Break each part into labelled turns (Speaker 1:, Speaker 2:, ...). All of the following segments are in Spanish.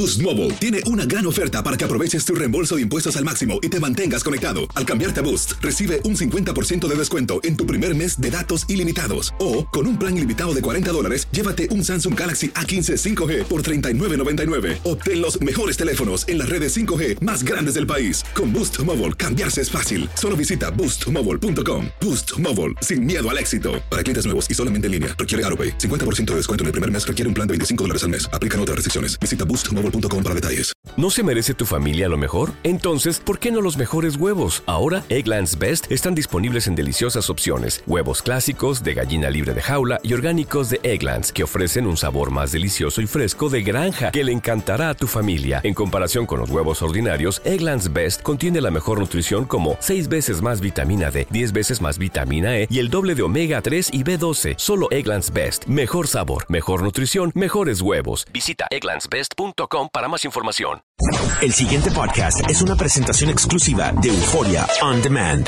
Speaker 1: Boost Mobile tiene una gran oferta para que aproveches tu reembolso de impuestos al máximo y te mantengas conectado. Al cambiarte a Boost, recibe un 50% de descuento en tu primer mes de datos ilimitados. O, con un plan ilimitado de $40, llévate un Samsung Galaxy A15 5G por $39.99. Obtén los mejores teléfonos en las redes 5G más grandes del país. Con Boost Mobile, cambiarse es fácil. Solo visita boostmobile.com. Boost Mobile, sin miedo al éxito. Para clientes nuevos y solamente en línea, requiere AroPay. 50% de descuento en el primer mes requiere un plan de $25 al mes. Aplican otras restricciones. Visita boostmobile.com para detalles.
Speaker 2: ¿No se merece tu familia lo mejor? Entonces, ¿por qué no los mejores huevos? Ahora, Eggland's Best están disponibles en deliciosas opciones. Huevos clásicos, de gallina libre de jaula y orgánicos de Eggland's, que ofrecen un sabor más delicioso y fresco de granja que le encantará a tu familia. En comparación con los huevos ordinarios, Eggland's Best contiene la mejor nutrición como 6 veces más vitamina D, 10 veces más vitamina E y el doble de omega 3 y B12. Solo Eggland's Best. Mejor sabor, mejor nutrición, mejores huevos. Visita egglandsbest.com para más información.
Speaker 3: El siguiente podcast es una presentación exclusiva de Euphoria On Demand.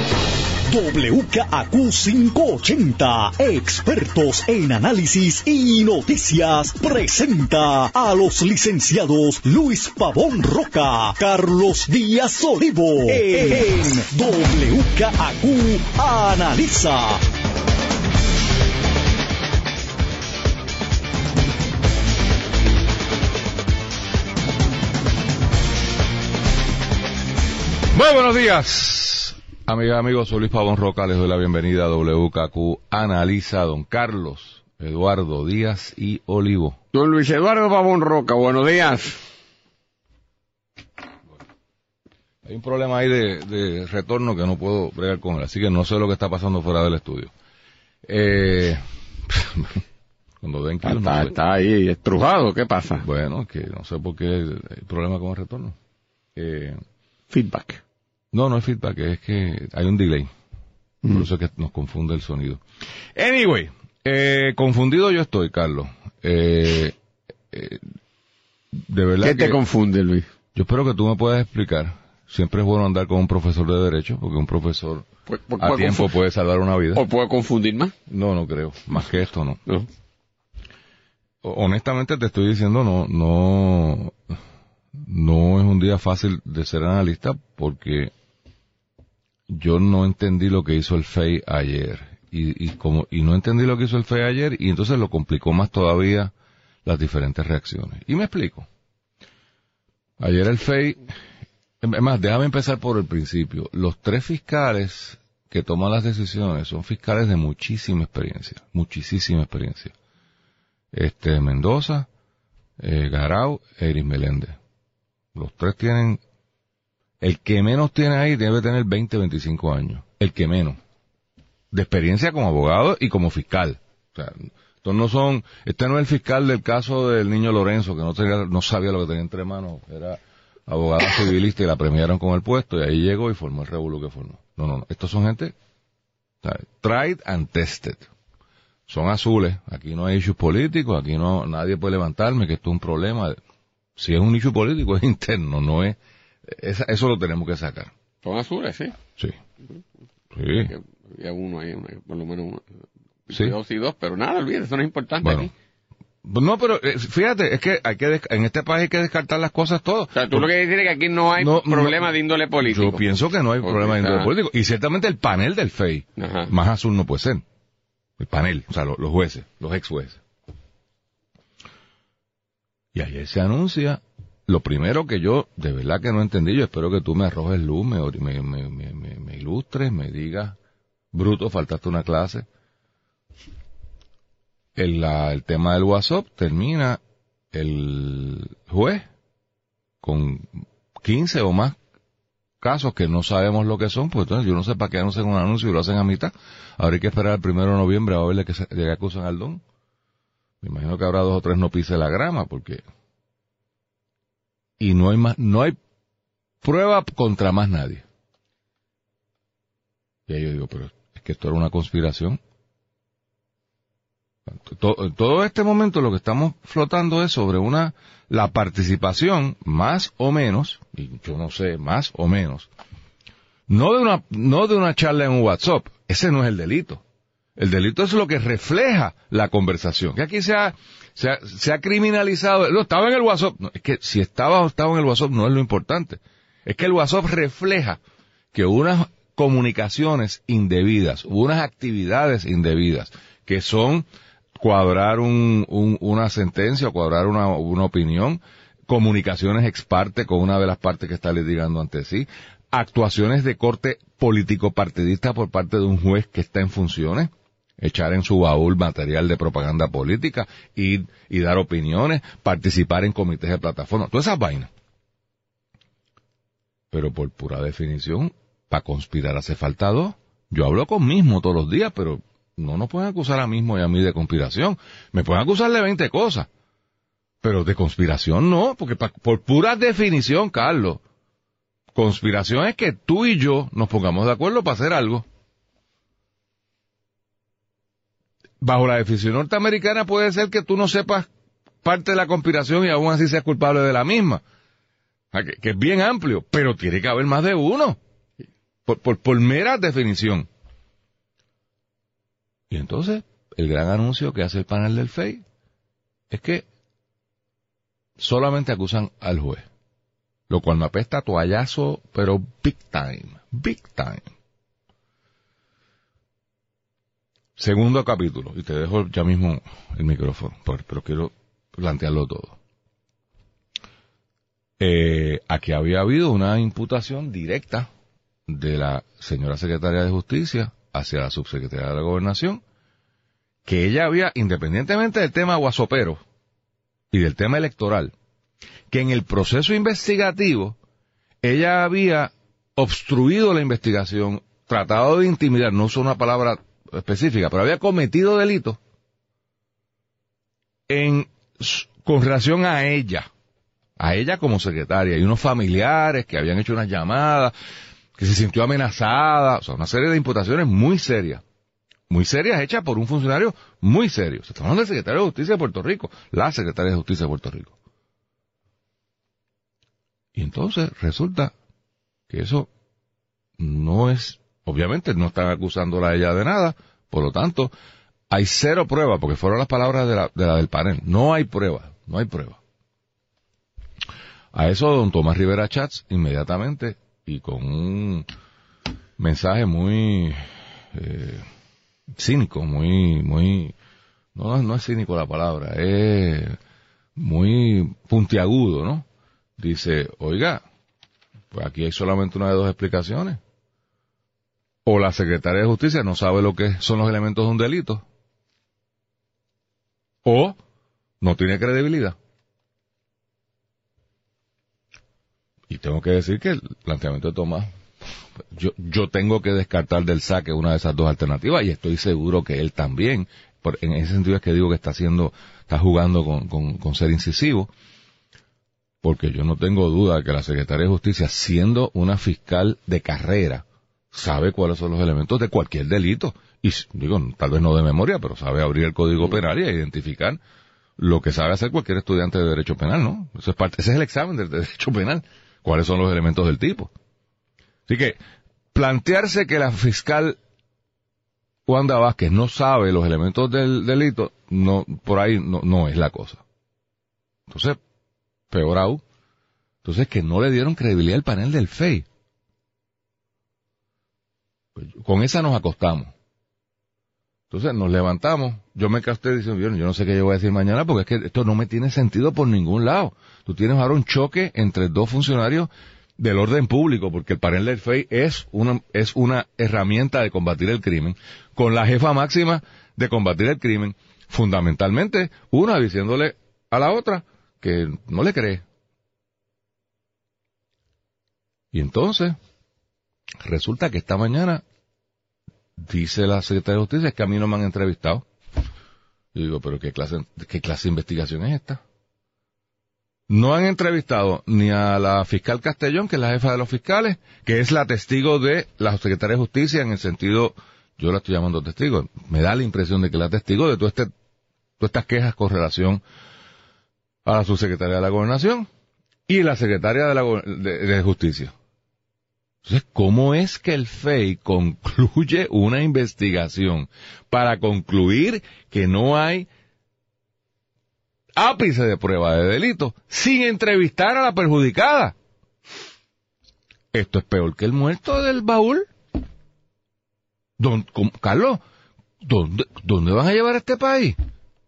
Speaker 4: WKAQ 580, expertos en análisis y noticias, presenta a los licenciados Luis Pavón Roca, Carlos Díaz Olivo, en WKAQ Analiza.
Speaker 5: Muy buenos días, amigas, amigos. Soy Luis Pavón Roca. Les doy la bienvenida a WKQ Analiza. Don Carlos Eduardo Díaz y Olivo.
Speaker 6: Don Luis Eduardo Pavón Roca, buenos días.
Speaker 5: Hay un problema ahí de retorno que no puedo bregar con él, así que no sé lo que está pasando fuera del estudio. Cuando den kilos, no sé.
Speaker 6: Está ahí estrujado, ¿qué pasa?
Speaker 5: Bueno, que no sé por qué hay problema con el retorno.
Speaker 6: Feedback.
Speaker 5: No es feedback, es que hay un delay. Por eso es que nos confunde el sonido. Anyway, confundido yo estoy, Carlos. De verdad.
Speaker 6: ¿Qué te confunde, Luis?
Speaker 5: Yo espero que tú me puedas explicar. Siempre es bueno andar con un profesor de derecho, porque un profesor a tiempo puede salvar una vida.
Speaker 6: ¿O puede confundir más?
Speaker 5: No creo. Más que esto, no.
Speaker 6: No.
Speaker 5: Honestamente te estoy diciendo, no es un día fácil de ser analista, porque yo no entendí lo que hizo el FEI ayer. Y no entendí lo que hizo el FEI ayer, y entonces lo complicó más todavía las diferentes reacciones. Y me explico. Ayer el FEI, es más, déjame empezar por el principio. Los 3 fiscales que toman las decisiones son fiscales de muchísima experiencia. Mendoza, Garau, Eris Meléndez. Los 3 tienen, el que menos tiene ahí debe tener 20, 25 años. El que menos. De experiencia como abogado y como fiscal. O sea, este no es el fiscal del caso del niño Lorenzo, que no sabía lo que tenía entre manos. Era abogado civilista y la premiaron con el puesto, y ahí llegó y formó el revolú que formó. No. Estos son gente, tried and tested. Son azules. Aquí no hay issues políticos, aquí nadie puede levantarme que esto es un problema. Si es un issue político, es interno, no es. Eso lo tenemos que sacar.
Speaker 6: ¿Son azules, sí?
Speaker 5: Sí.
Speaker 6: Había uno ahí, por lo menos uno.
Speaker 5: Sí.
Speaker 6: 2 y 2, pero nada, olvídate, eso no es importante
Speaker 5: bueno,
Speaker 6: aquí.
Speaker 5: No, pero fíjate, es que en este país hay que descartar las cosas todas.
Speaker 6: O sea, tú lo que dices es que aquí no hay problema de índole político.
Speaker 5: Yo pienso que no hay problema de índole político. Y ciertamente el panel del FEI, más azul no puede ser. El panel, o sea, los jueces, los ex jueces. Y ayer se anuncia, lo primero que yo de verdad que no entendí, yo espero que tú me arrojes luz, me ilustres, me digas, bruto, faltaste una clase. El tema del WhatsApp termina el juez con 15 o más casos que no sabemos lo que son, pues entonces yo no sé para qué anuncian un anuncio y lo hacen a mitad. Ahora hay que esperar el 1 de noviembre a verle que se acusan al don. Me imagino que habrá 2 o 3 no pise la grama, porque y no hay prueba contra más nadie. Y ahí yo digo, pero es que esto era una conspiración. Todo este momento lo que estamos flotando es sobre la participación, más o menos, y yo no sé, más o menos, no de una charla en un WhatsApp. Ese no es el delito. El delito es lo que refleja la conversación. Que aquí se se ha criminalizado. No, estaba en el WhatsApp. No, es que si estaba o estaba en el WhatsApp no es lo importante. Es que el WhatsApp refleja que unas comunicaciones indebidas, unas actividades indebidas, que son cuadrar una sentencia o cuadrar una opinión, comunicaciones ex parte con una de las partes que está litigando ante sí, actuaciones de corte político-partidista por parte de un juez que está en funciones, echar en su baúl material de propaganda política, ir y dar opiniones, participar en comités de plataforma, todas esas vainas. Pero por pura definición, para conspirar hace falta dos. Yo hablo con Mismo todos los días, pero no nos pueden acusar a Mismo y a mí de conspiración. Me pueden acusar de 20 cosas, pero de conspiración no, porque por pura definición, Carlos, conspiración es que tú y yo nos pongamos de acuerdo para hacer algo. Bajo la definición norteamericana puede ser que tú no sepas parte de la conspiración y aún así seas culpable de la misma. Que es bien amplio, pero tiene que haber más de uno. Por mera definición. Y entonces, el gran anuncio que hace el panel del FEI es que solamente acusan al juez. Lo cual me apesta a toallazo, pero big time. Big time. Segundo capítulo, y te dejo ya mismo el micrófono, pero quiero plantearlo todo. Aquí había habido una imputación directa de la señora secretaria de Justicia hacia la subsecretaria de la Gobernación, que ella había, independientemente del tema guasopero y del tema electoral, que en el proceso investigativo ella había obstruido la investigación, tratado de intimidar, no uso una palabra específica, pero había cometido delitos con relación a ella como secretaria, y unos familiares que habían hecho unas llamadas, que se sintió amenazada, o sea, una serie de imputaciones muy serias hechas por un funcionario muy serio. Se está hablando del secretario de Justicia de Puerto Rico, la secretaria de Justicia de Puerto Rico. Y entonces resulta que eso no es, obviamente no están acusándola a ella de nada, por lo tanto, hay cero prueba, porque fueron las palabras de la del panel, no hay prueba. A eso don Tomás Rivera Chats inmediatamente, y con un mensaje muy cínico, no es cínico la palabra, es muy puntiagudo, ¿no? Dice, oiga, pues aquí hay solamente una de dos explicaciones. O la secretaria de Justicia no sabe lo que son los elementos de un delito, o no tiene credibilidad. Y tengo que decir que el planteamiento de Tomás, yo tengo que descartar del saque una de esas dos alternativas, y estoy seguro que él también, en ese sentido es que digo que está jugando con ser incisivo, porque yo no tengo duda de que la secretaria de Justicia, siendo una fiscal de carrera, sabe cuáles son los elementos de cualquier delito, y digo, tal vez no de memoria, pero sabe abrir el Código Penal y identificar lo que sabe hacer cualquier estudiante de Derecho Penal, ¿no? Ese es el examen de Derecho Penal. ¿Cuáles son los elementos del tipo? Así que, plantearse que la fiscal Wanda Vázquez no sabe los elementos del delito, no, por ahí no es la cosa. Entonces, peor aún, entonces que no le dieron credibilidad al panel del FEI. Pues, con esa nos acostamos. Entonces nos levantamos, yo me quedé diciendo, yo no sé qué yo voy a decir mañana, porque es que esto no me tiene sentido por ningún lado. Tú tienes ahora un choque entre dos funcionarios del orden público, porque el panel del FEI es una herramienta de combatir el crimen, con la jefa máxima de combatir el crimen, fundamentalmente una diciéndole a la otra que no le cree. Y entonces, resulta que esta mañana dice la secretaria de Justicia que a mí no me han entrevistado. Yo digo, pero ¿qué clase de investigación es esta? No han entrevistado ni a la fiscal Castellón, que es la jefa de los fiscales, que es la testigo de la secretaria de Justicia, en el sentido, yo la estoy llamando testigo, me da la impresión de que la testigo de todas estas quejas con relación a la subsecretaria de la Gobernación y la secretaria de Justicia. Entonces, ¿cómo es que el FEI concluye una investigación para concluir que no hay ápice de prueba de delito sin entrevistar a la perjudicada. Esto es peor que el muerto del baúl. Carlos, ¿dónde van a llevar a este país?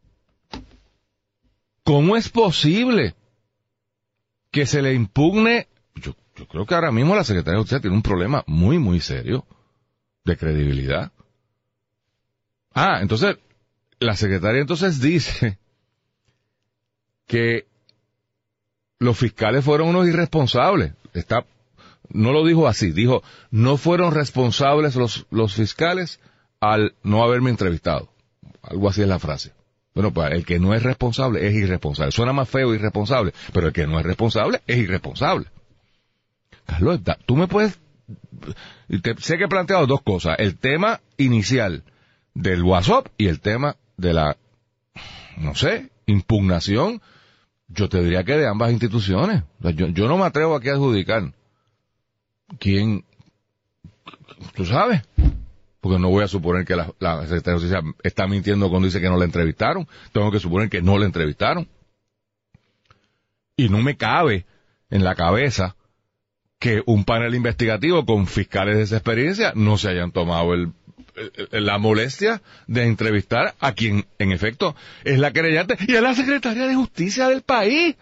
Speaker 5: ¿Cómo es posible que se le impugne? Yo creo que ahora mismo la Secretaría de Justicia tiene un problema muy, muy serio de credibilidad. Entonces, la Secretaría entonces dice que los fiscales fueron unos irresponsables. No lo dijo así, dijo, no fueron responsables los fiscales al no haberme entrevistado. Algo así es la frase. Bueno, pues el que no es responsable es irresponsable. Suena más feo irresponsable, pero el que no es responsable es irresponsable. Carlos, tú me puedes... sé que he planteado dos cosas. El tema inicial del WhatsApp y el tema de la, impugnación. Yo te diría que de ambas instituciones. O sea, yo no me atrevo aquí a adjudicar quién, tú sabes, porque no voy a suponer que la Secretaría de Justicia está mintiendo cuando dice que no la entrevistaron. Tengo que suponer que no la entrevistaron. Y no me cabe en la cabeza que un panel investigativo con fiscales de esa experiencia no se hayan tomado la molestia de entrevistar a quien, en efecto, es la querellante y es la Secretaría de Justicia del país.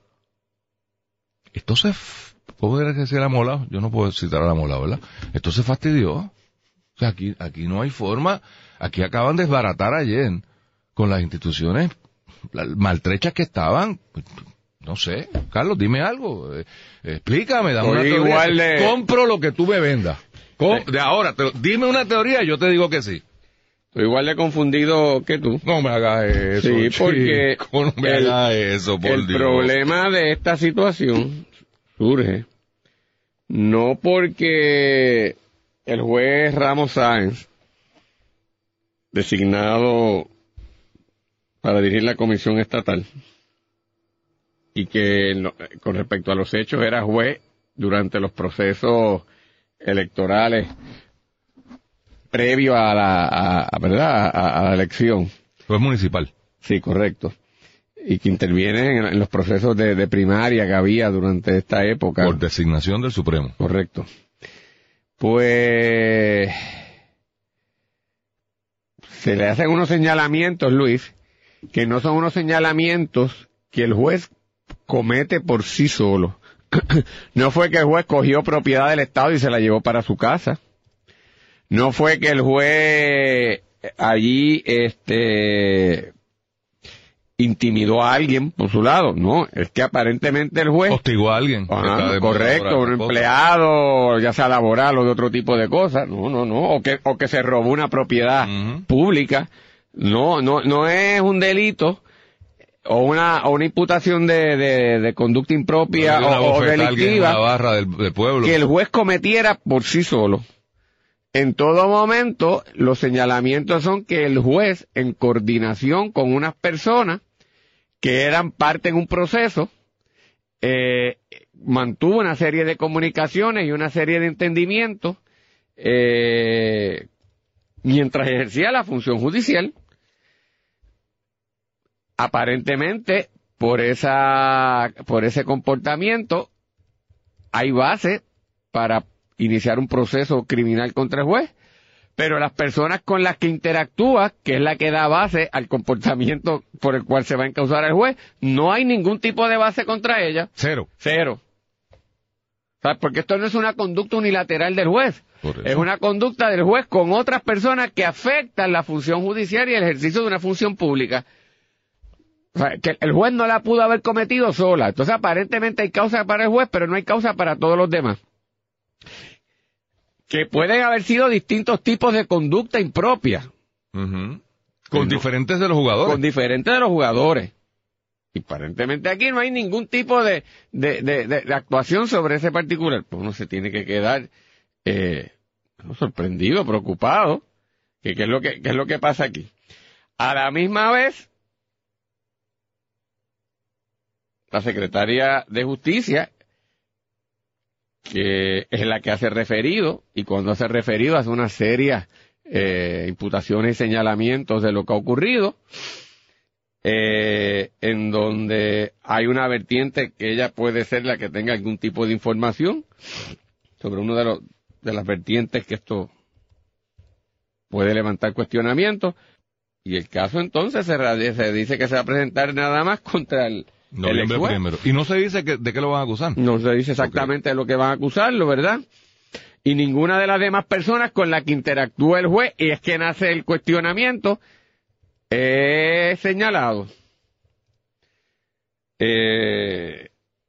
Speaker 5: Esto ¿cómo era que se era Molado? Yo no puedo citar a la Molado, ¿verdad? Esto se fastidió. O sea, aquí no hay forma. Aquí acaban de desbaratar ayer con las instituciones maltrechas que estaban. No sé, Carlos, dime algo. Explícame, dame una teoría. Compro lo que tú me vendas. De ahora, dime una teoría y yo te digo que sí.
Speaker 6: Estoy igual de confundido que tú.
Speaker 5: No me hagas eso.
Speaker 6: Sí, porque
Speaker 5: no me hagas eso, por
Speaker 6: el
Speaker 5: Dios.
Speaker 6: problema de esta situación surge no porque el juez Ramos Sáenz, designado para dirigir la comisión estatal, y que con respecto a los hechos era juez durante los procesos electorales previo a la elección.
Speaker 5: Juez municipal.
Speaker 6: Sí, correcto. Y que interviene en los procesos de primaria que había durante esta época.
Speaker 5: Por designación del Supremo.
Speaker 6: Correcto. Pues se le hacen unos señalamientos, Luis, que no son unos señalamientos que el juez comete por sí solo. No fue que el juez cogió propiedad del Estado y se la llevó para su casa. No fue que el juez allí intimidó a alguien por su lado. No, es que aparentemente el juez
Speaker 5: hostigó a alguien.
Speaker 6: Correcto, un empleado, ya sea laboral o de otro tipo de cosas. No. O que se robó una propiedad pública. No es un delito o una imputación de conducta impropia o delictiva
Speaker 5: barra del pueblo
Speaker 6: que el juez cometiera por sí solo. En todo momento, los señalamientos son que el juez, en coordinación con unas personas que eran parte en un proceso, mantuvo una serie de comunicaciones y una serie de entendimientos mientras ejercía la función judicial. Aparentemente, por ese comportamiento, hay base para iniciar un proceso criminal contra el juez, pero las personas con las que interactúa, que es la que da base al comportamiento por el cual se va a encausar el juez, no hay ningún tipo de base contra ella.
Speaker 5: Cero.
Speaker 6: ¿Sabes? Porque esto no es una conducta unilateral del juez, es una conducta del juez con otras personas que afectan la función judicial y el ejercicio de una función pública. O sea, que el juez no la pudo haber cometido sola. Entonces aparentemente hay causa para el juez, pero no hay causa para todos los demás. Que pueden haber sido distintos tipos de conducta impropia.
Speaker 5: Con diferentes de los jugadores.
Speaker 6: Con diferentes de los jugadores. Y aparentemente aquí no hay ningún tipo de actuación sobre ese particular. Pues uno se tiene que quedar sorprendido, preocupado. ¿Qué es lo que pasa aquí? A la misma vez, la Secretaría de Justicia, que es la que hace referido, y cuando hace referido hace una serie imputaciones y señalamientos de lo que ha ocurrido, en donde hay una vertiente que ella puede ser la que tenga algún tipo de información sobre uno de las vertientes que esto puede levantar cuestionamientos, y el caso entonces se dice que se va a presentar nada más contra el
Speaker 5: Noviembre
Speaker 6: ex juez.
Speaker 5: primero. Y no se dice de qué lo van a acusar.
Speaker 6: No se dice exactamente de lo que van a acusarlo, ¿verdad? Y ninguna de las demás personas con las que interactúa el juez, y es que nace el cuestionamiento, es señalado. En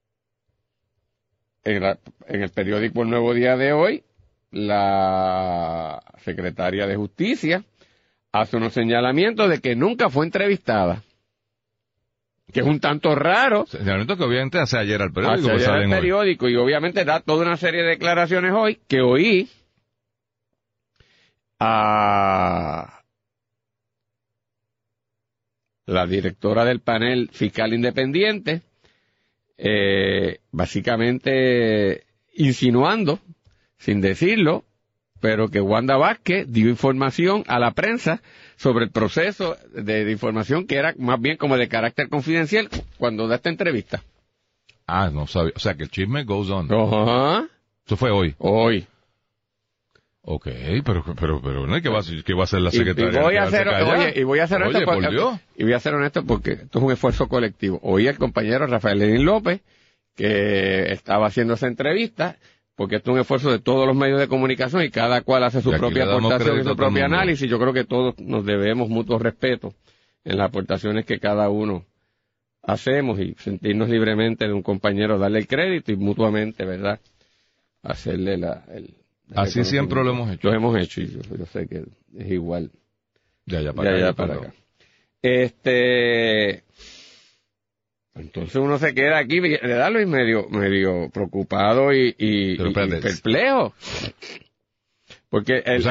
Speaker 6: el periódico El Nuevo Día de hoy, la secretaria de Justicia hace unos señalamientos de que nunca fue entrevistada, que es un tanto raro.
Speaker 5: Señalamiento que obviamente hace ayer al periódico.
Speaker 6: Hace ayer al periódico, y obviamente da toda una serie de declaraciones hoy que oí a la directora del panel fiscal independiente, básicamente insinuando, sin decirlo, pero que Wanda Vázquez dio información a la prensa sobre el proceso de información que era más bien como de carácter confidencial cuando da esta entrevista.
Speaker 5: Ah, no sabía. O sea, que el chisme goes on.
Speaker 6: Ajá.
Speaker 5: Eso fue hoy.
Speaker 6: Hoy.
Speaker 5: Ok, pero ¿no? ¿Qué va a hacer la secretaria?
Speaker 6: Y voy a ser honesto porque esto es un esfuerzo colectivo. Oí al compañero Rafael Lenín López, que estaba haciendo esa entrevista, porque esto es un esfuerzo de todos los medios de comunicación y cada cual hace su propia aportación y su propio análisis. Yo creo que todos nos debemos mutuo respeto en las aportaciones que cada uno hacemos, y sentirnos libremente de un compañero, darle el crédito y mutuamente, ¿verdad?, hacerle
Speaker 5: Así siempre lo hemos hecho.
Speaker 6: Lo hemos hecho, y yo sé que es igual.
Speaker 5: De allá para acá.
Speaker 6: Entonces uno se queda aquí, ¿verdad, Luis? Medio preocupado y perplejo. Porque el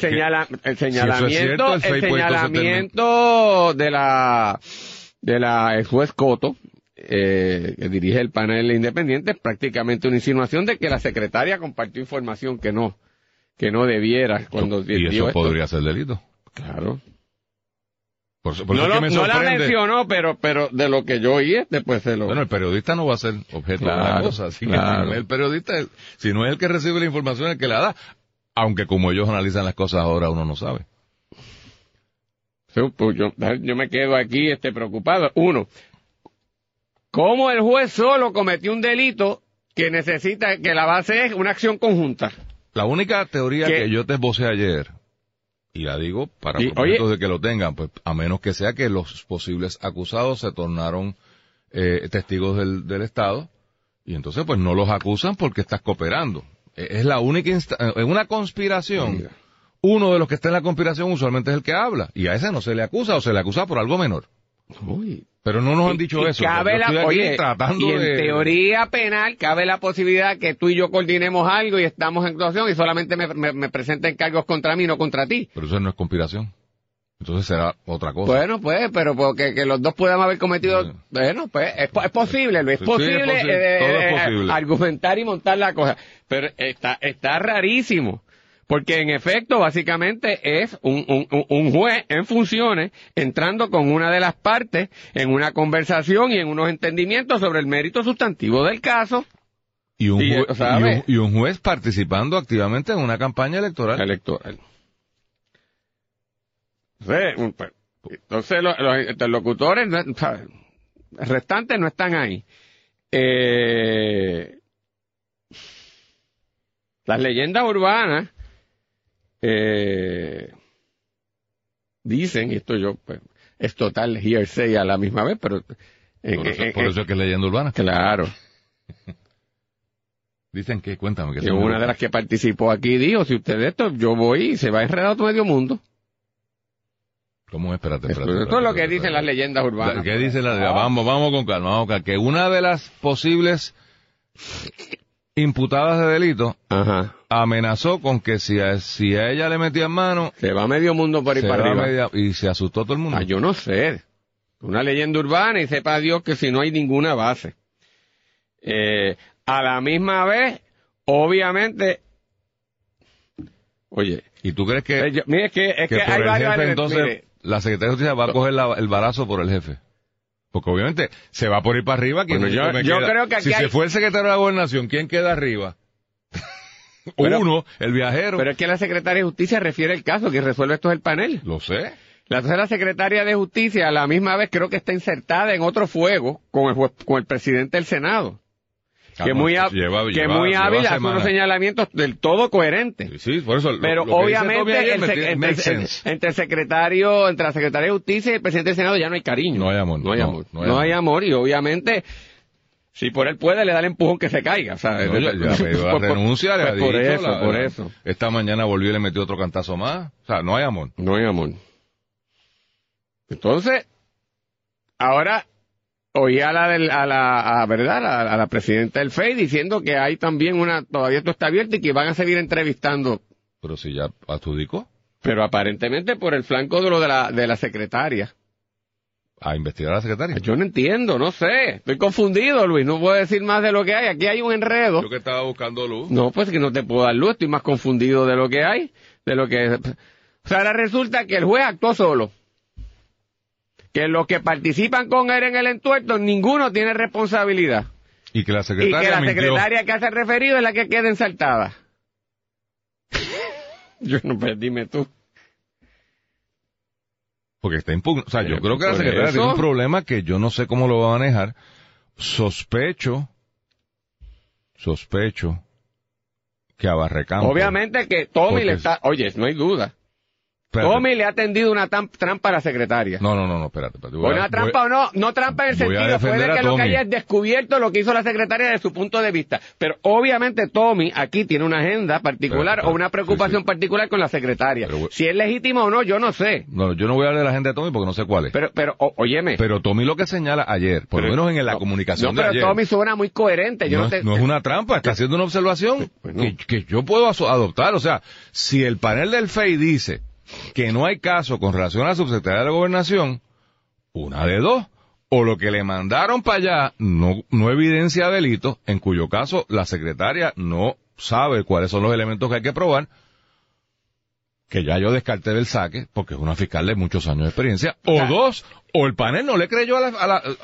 Speaker 6: señalamiento de la ex juez Coto, que dirige el panel independiente, es prácticamente una insinuación de que la secretaria compartió información que no debiera cuando
Speaker 5: y eso podría ser delito.
Speaker 6: Claro.
Speaker 5: No
Speaker 6: la mencionó, pero de lo que yo oí, después se lo...
Speaker 5: Bueno, el periodista no va a ser objeto de la cosa, así que el periodista, si no es el que recibe la información, es el que la da, aunque como ellos analizan las cosas ahora, uno no sabe.
Speaker 6: Pues yo me quedo aquí preocupado. Uno, ¿cómo el juez solo cometió un delito que necesita, que la base es una acción conjunta?
Speaker 5: La única teoría que yo te esbocé ayer, y la digo para propósitos de que lo tengan, pues a menos que sea que los posibles acusados se tornaron testigos del Estado, y entonces pues no los acusan porque estás cooperando. Es la única en una conspiración. Mira. Uno de los que está en la conspiración usualmente es el que habla, y a ese no se le acusa, o se le acusa por algo menor. Uy. Pero no nos han dicho eso.
Speaker 6: Cabe en teoría penal cabe la posibilidad que tú y yo coordinemos algo y estamos en actuación y solamente me presenten cargos contra mí, no contra ti.
Speaker 5: Pero eso no es conspiración. Entonces será otra cosa.
Speaker 6: Bueno, pues, pero porque que los dos puedan haber cometido... Sí. Bueno, pues es posible, Luis. Es posible, todo es posible. Argumentar y montar la cosa. Pero está rarísimo. Porque en efecto, básicamente es un juez en funciones entrando con una de las partes en una conversación y en unos entendimientos sobre el mérito sustantivo del caso.
Speaker 5: Y un juez participando activamente en una campaña electoral.
Speaker 6: Entonces los interlocutores restantes no están ahí. Las leyendas urbanas dicen, y esto es total hearsay a la misma vez, pero...
Speaker 5: por eso es que es leyenda urbana.
Speaker 6: Claro.
Speaker 5: Dicen que, cuéntame.
Speaker 6: Que una de las que participó aquí dijo, si usted de esto, yo voy y se va a enredar todo medio mundo.
Speaker 5: ¿Cómo es? Espérate.
Speaker 6: Esto es lo que dicen las leyendas urbanas.
Speaker 5: ¿Qué dicen las leyendas? Vamos con calma, que una de las posibles imputadas de delito amenazó con que si a ella le metían mano,
Speaker 6: se va medio mundo por ahí para arriba.
Speaker 5: Y se asustó todo el mundo.
Speaker 6: Yo no sé. Una leyenda urbana y sepa Dios que si no hay ninguna base. A la misma vez, obviamente, oye.
Speaker 5: ¿Y tú crees que,
Speaker 6: mire, es que
Speaker 5: por
Speaker 6: hay
Speaker 5: el
Speaker 6: varios,
Speaker 5: jefe entonces
Speaker 6: mire,
Speaker 5: la Secretaría de Justicia va a coger el balazo por el jefe? Porque obviamente se va por ir para arriba.
Speaker 6: Bueno, yo creo que aquí
Speaker 5: si se fue el secretario de la Gobernación, ¿quién queda arriba? Uno, el viajero.
Speaker 6: Pero es que la secretaria de Justicia refiere el caso, que resuelve esto es el panel.
Speaker 5: Lo sé.
Speaker 6: La secretaria de Justicia a la misma vez creo que está insertada en otro fuego con el presidente del Senado. Que muy hábil hace unos señalamientos del todo coherentes.
Speaker 5: Sí, por eso.
Speaker 6: Pero obviamente entre la secretaria de Justicia y el presidente del Senado ya no hay cariño.
Speaker 5: No hay amor.
Speaker 6: No hay amor y obviamente si por él puede le da el empujón que se caiga. ¿Sabes?
Speaker 5: No, ya la renuncia, le ha dicho.
Speaker 6: Por eso.
Speaker 5: Esta mañana volvió y le metió otro cantazo más. O sea, no hay amor.
Speaker 6: No hay amor. Entonces, ahora oí a la presidenta del FEI diciendo que hay también todavía esto está abierto y que van a seguir entrevistando.
Speaker 5: Pero si ya adjudicó.
Speaker 6: Pero aparentemente por el flanco de la secretaria.
Speaker 5: ¿A investigar a la secretaria?
Speaker 6: Yo no entiendo, no sé. Estoy confundido, Luis. No puedo decir más de lo que hay. Aquí hay un enredo.
Speaker 5: Yo que estaba buscando luz.
Speaker 6: No, pues que no te puedo dar luz. Estoy más confundido de lo que hay. O sea, ahora resulta que el juez actuó solo. Que los que participan con él en el entuerto, ninguno tiene responsabilidad.
Speaker 5: Y que la secretaria
Speaker 6: que hace referido es la que queda ensaltada. Yo no, pues dime tú.
Speaker 5: Porque está impugnado. O sea, yo creo que la secretaria tiene un problema que yo no sé cómo lo va a manejar. Sospecho que a Barrecampo.
Speaker 6: Obviamente que Tommy le está... Oye, no hay duda.
Speaker 5: Espérate.
Speaker 6: Tommy le ha tendido una trampa a la secretaria.
Speaker 5: No, espérate.
Speaker 6: Una trampa o no trampa en el sentido, puede que lo que haya descubierto lo que hizo la secretaria desde su punto de vista. Pero obviamente Tommy aquí tiene una agenda particular o una preocupación particular con la secretaria. Si es legítimo o no, yo no sé.
Speaker 5: No, yo no voy a hablar de la agenda de Tommy porque no sé cuál es.
Speaker 6: Pero óyeme.
Speaker 5: Pero Tommy lo que señala ayer, por lo menos en la comunicación de ayer.
Speaker 6: No, pero Tommy suena muy coherente.
Speaker 5: No es una trampa, está haciendo una observación que yo puedo adoptar. O sea, si el panel del FEI dice que no hay caso con relación a la subsecretaria de la Gobernación, una de dos, o lo que le mandaron para allá no evidencia delito, en cuyo caso la secretaria no sabe cuáles son los elementos que hay que probar, que ya yo descarté del saque, porque es una fiscal de muchos años de experiencia, o dos, o el panel no le creyó a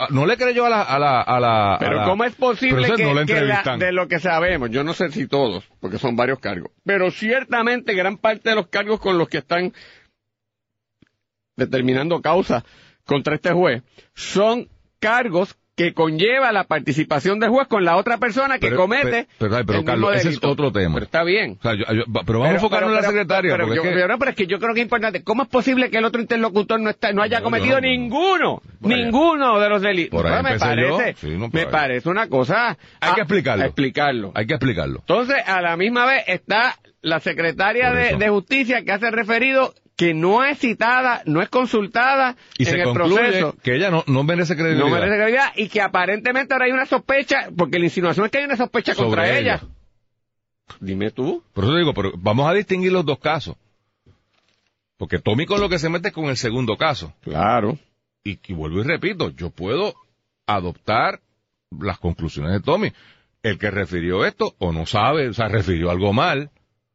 Speaker 5: la
Speaker 6: pero ¿cómo es posible que
Speaker 5: no
Speaker 6: de lo que sabemos, yo no sé si todos, porque son varios cargos, pero ciertamente gran parte de los cargos con los que están determinando causa contra este juez son cargos que conlleva la participación del juez con la otra persona que comete
Speaker 5: pero Carlos, ese es otro tema.
Speaker 6: Pero está bien.
Speaker 5: O sea, pero vamos a enfocarnos en la secretaria.
Speaker 6: Pero es que yo creo que es importante. ¿Cómo es posible que el otro interlocutor no haya cometido ninguno de los delitos? Me parece una cosa...
Speaker 5: Hay que explicarlo.
Speaker 6: Explicarlo.
Speaker 5: Hay que explicarlo.
Speaker 6: Entonces, a la misma vez está la secretaria de Justicia que hace referido que no es citada, no es consultada
Speaker 5: y
Speaker 6: en el proceso.
Speaker 5: Que ella no merece credibilidad.
Speaker 6: No merece credibilidad y que aparentemente ahora hay una sospecha, porque la insinuación es que hay una sospecha contra ella. Dime tú.
Speaker 5: Por eso digo, pero vamos a distinguir los dos casos. Porque Tommy con lo que se mete es con el segundo caso.
Speaker 6: Claro.
Speaker 5: Y vuelvo y repito, yo puedo adoptar las conclusiones de Tommy. El que refirió esto o no sabe, o sea, refirió algo mal.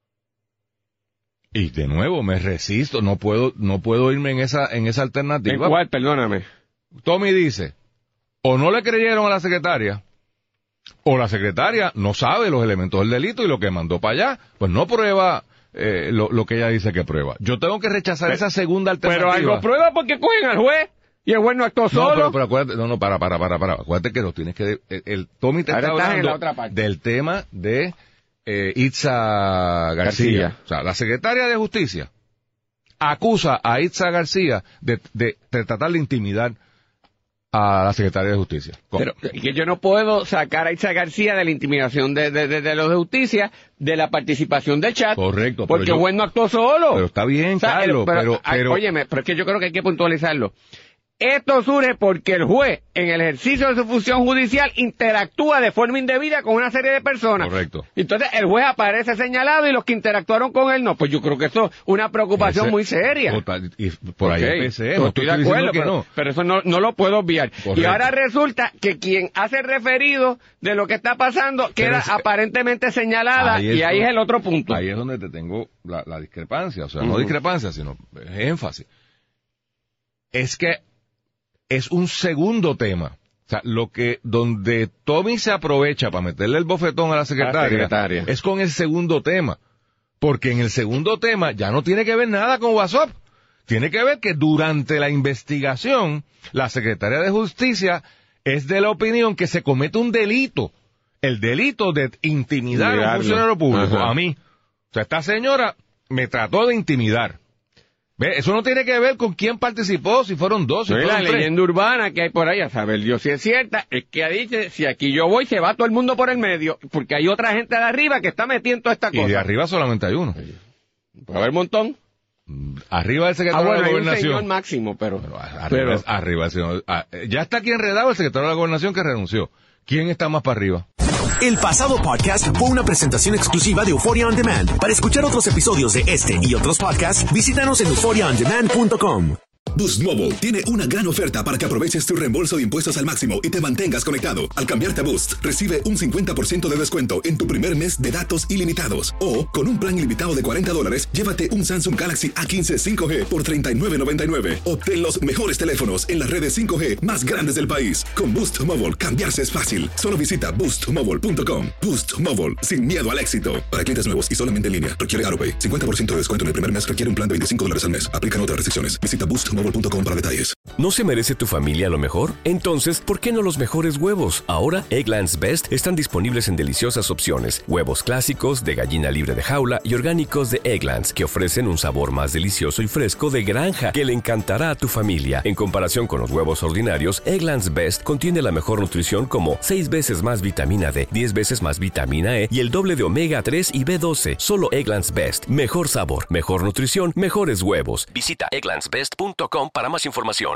Speaker 5: Y de nuevo, me resisto, no puedo irme en esa alternativa.
Speaker 6: ¿En cuál? Perdóname.
Speaker 5: Tommy dice, o no le creyeron a la secretaria, o la secretaria no sabe los elementos del delito y lo que mandó para allá, pues no prueba lo que ella dice que prueba. Yo tengo que rechazar esa segunda alternativa.
Speaker 6: Pero algo prueba porque cogen al juez. Y el juez no actuó solo.
Speaker 5: Pero acuérdate, para. Acuérdate que lo tienes que... El Tommy te está hablando del tema de Itza García. O sea, la secretaria de Justicia acusa a Itza García de tratar de intimidar a la secretaria de Justicia.
Speaker 6: Pero que yo no puedo sacar a Itza García de la intimidación de los de Justicia, de la participación del chat.
Speaker 5: Correcto.
Speaker 6: Porque el juez no actuó solo.
Speaker 5: Pero está bien, Carlos.
Speaker 6: Óyeme, pero es que yo creo que hay que puntualizarlo. Esto surge porque el juez, en el ejercicio de su función judicial, interactúa de forma indebida con una serie de personas.
Speaker 5: Correcto.
Speaker 6: Entonces, el juez aparece señalado y los que interactuaron con él no. Pues yo creo que eso es una preocupación muy seria.
Speaker 5: Y por ahí empecé.
Speaker 6: No estoy de acuerdo, pero eso no lo puedo obviar. Correcto. Y ahora resulta que quien hace referido de lo que está pasando queda aparentemente señalada y ahí es el otro punto.
Speaker 5: Ahí es donde te tengo la discrepancia. O sea, no discrepancia, sino énfasis. Es que es un segundo tema. O sea, donde Tommy se aprovecha para meterle el bofetón a la secretaria es con el segundo tema. Porque en el segundo tema ya no tiene que ver nada con WhatsApp. Tiene que ver que durante la investigación, la Secretaría de Justicia es de la opinión que se comete un delito. El delito de intimidar a un funcionario público. Ajá. A mí. O sea, esta señora me trató de intimidar. ¿Ve? Eso no tiene que ver con quién participó, si fueron dos, si fueron
Speaker 6: la
Speaker 5: tres.
Speaker 6: leyenda urbana que hay por ahí, a saber Dios si es cierta, es que dice, si aquí yo voy, se va todo el mundo por el medio, porque hay otra gente de arriba que está metiendo esta cosa.
Speaker 5: Y de arriba solamente hay uno.
Speaker 6: Puede haber un montón.
Speaker 5: Arriba del secretario de la Gobernación.
Speaker 6: Hay un señor máximo, pero
Speaker 5: arriba el señor. Ya está aquí enredado el secretario de la Gobernación que renunció. ¿Quién está más para arriba?
Speaker 3: El pasado podcast fue una presentación exclusiva de Euphoria On Demand. Para escuchar otros episodios de este y otros podcasts, visítanos en euphoriaondemand.com.
Speaker 1: Boost Mobile tiene una gran oferta para que aproveches tu reembolso de impuestos al máximo y te mantengas conectado. Al cambiarte a Boost, recibe un 50% de descuento en tu primer mes de datos ilimitados. O, con un plan ilimitado de $40, llévate un Samsung Galaxy A15 5G por $39.99. Obtén los mejores teléfonos en las redes 5G más grandes del país. Con Boost Mobile, cambiarse es fácil. Solo visita boostmobile.com. Boost Mobile, sin miedo al éxito. Para clientes nuevos y solamente en línea, requiere AutoPay. 50% de descuento en el primer mes requiere un plan de $25 al mes. Aplican otras restricciones. Visita boostmobile.com para detalles.
Speaker 2: ¿No se merece tu familia lo mejor? Entonces, ¿por qué no los mejores huevos? Ahora, Eggland's Best están disponibles en deliciosas opciones. Huevos clásicos, de gallina libre de jaula y orgánicos de Eggland's, que ofrecen un sabor más delicioso y fresco de granja que le encantará a tu familia. En comparación con los huevos ordinarios, Eggland's Best contiene la mejor nutrición como 6 veces más vitamina D, 10 veces más vitamina E y el doble de omega 3 y B12. Solo Eggland's Best. Mejor sabor, mejor nutrición, mejores huevos. Visita egglandsbest.com para más información.